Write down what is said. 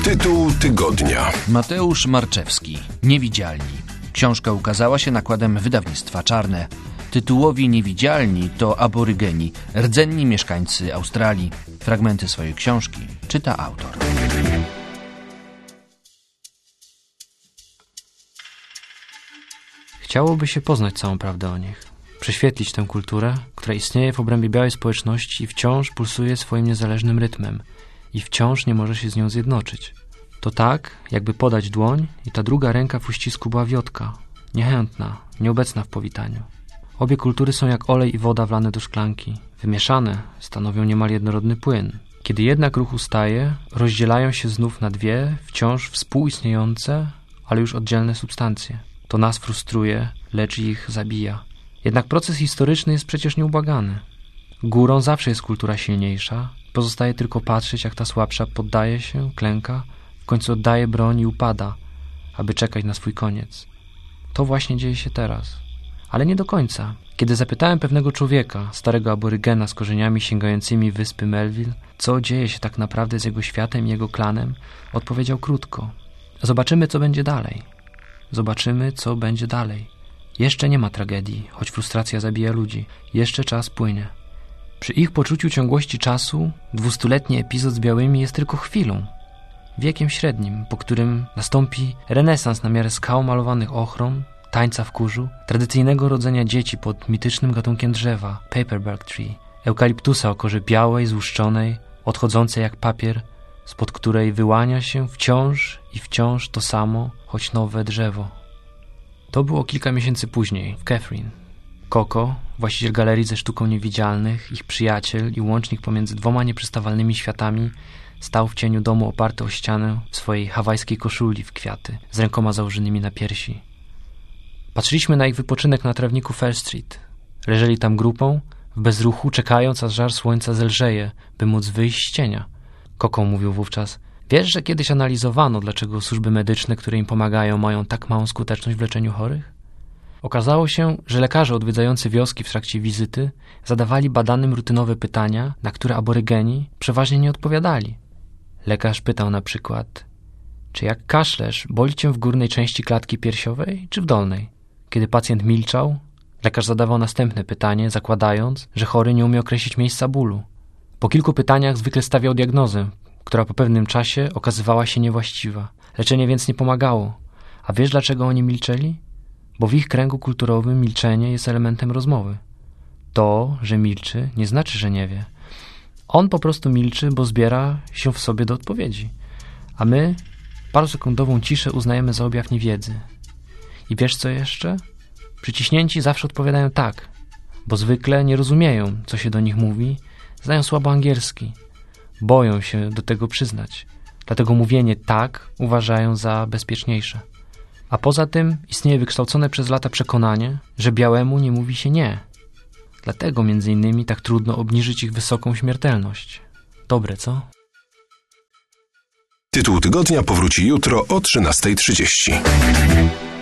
Tytuł tygodnia. Mateusz Marczewski. Niewidzialni. Książka ukazała się nakładem wydawnictwa Czarne. Tytułowi Niewidzialni to aborygeni, rdzenni mieszkańcy Australii. Fragmenty swojej książki czyta autor. Chciałoby się poznać całą prawdę o nich, prześwietlić tę kulturę, która istnieje w obrębie białej społeczności i wciąż pulsuje swoim niezależnym rytmem i wciąż nie może się z nią zjednoczyć. To tak, jakby podać dłoń i ta druga ręka w uścisku była wiotka, niechętna, nieobecna w powitaniu. Obie kultury są jak olej i woda wlane do szklanki. Wymieszane stanowią niemal jednorodny płyn. Kiedy jednak ruch ustaje, rozdzielają się znów na dwie, wciąż współistniejące, ale już oddzielne substancje. To nas frustruje, lecz ich zabija. Jednak proces historyczny jest przecież nieubłagany. Górą zawsze jest kultura silniejsza. Pozostaje tylko patrzeć, jak ta słabsza poddaje się, klęka, w końcu oddaje broń i upada, aby czekać na swój koniec. To właśnie dzieje się teraz. Ale nie do końca. Kiedy zapytałem pewnego człowieka, starego aborygena z korzeniami sięgającymi wyspy Melville, co dzieje się tak naprawdę z jego światem i jego klanem, odpowiedział krótko. Zobaczymy, co będzie dalej. Zobaczymy, co będzie dalej. Jeszcze nie ma tragedii, choć frustracja zabija ludzi. Jeszcze czas płynie. Przy ich poczuciu ciągłości czasu 200-letni epizod z białymi jest tylko chwilą. Wiekiem średnim, po którym nastąpi renesans na miarę skał malowanych ochron, tańca w kurzu, tradycyjnego rodzenia dzieci pod mitycznym gatunkiem drzewa, paperbark tree, eukaliptusa o korze białej, złuszczonej, odchodzącej jak papier, spod której wyłania się wciąż i wciąż to samo, choć nowe drzewo. To było kilka miesięcy później, w Catherine. Coco, właściciel galerii ze sztuką niewidzialnych, ich przyjaciel i łącznik pomiędzy dwoma nieprzystawalnymi światami, stał w cieniu domu oparty o ścianę w swojej hawajskiej koszuli w kwiaty, z rękoma założonymi na piersi. Patrzyliśmy na ich wypoczynek na trawniku Fell Street. Leżeli tam grupą, w bezruchu, czekając, aż żar słońca zelżeje, by móc wyjść z cienia. Coco mówił wówczas: wiesz, że kiedyś analizowano, dlaczego służby medyczne, które im pomagają, mają tak małą skuteczność w leczeniu chorych? Okazało się, że lekarze odwiedzający wioski w trakcie wizyty zadawali badanym rutynowe pytania, na które aborygeni przeważnie nie odpowiadali. Lekarz pytał na przykład: czy jak kaszlesz, boli cię w górnej części klatki piersiowej, czy w dolnej? Kiedy pacjent milczał, lekarz zadawał następne pytanie, zakładając, że chory nie umie określić miejsca bólu. Po kilku pytaniach zwykle stawiał diagnozę, która po pewnym czasie okazywała się niewłaściwa. Leczenie więc nie pomagało. A wiesz, dlaczego oni milczeli? Bo w ich kręgu kulturowym milczenie jest elementem rozmowy. To, że milczy, nie znaczy, że nie wie. On po prostu milczy, bo zbiera się w sobie do odpowiedzi. A my parosekundową ciszę uznajemy za objaw niewiedzy. I wiesz co jeszcze? Przyciśnięci zawsze odpowiadają tak, bo zwykle nie rozumieją, co się do nich mówi, znają słabo angielski, boją się do tego przyznać. Dlatego mówienie tak uważają za bezpieczniejsze. A poza tym istnieje wykształcone przez lata przekonanie, że białemu nie mówi się nie. Dlatego między innymi tak trudno obniżyć ich wysoką śmiertelność. Dobre, co? Tytuł tygodnia powróci jutro o 13:30.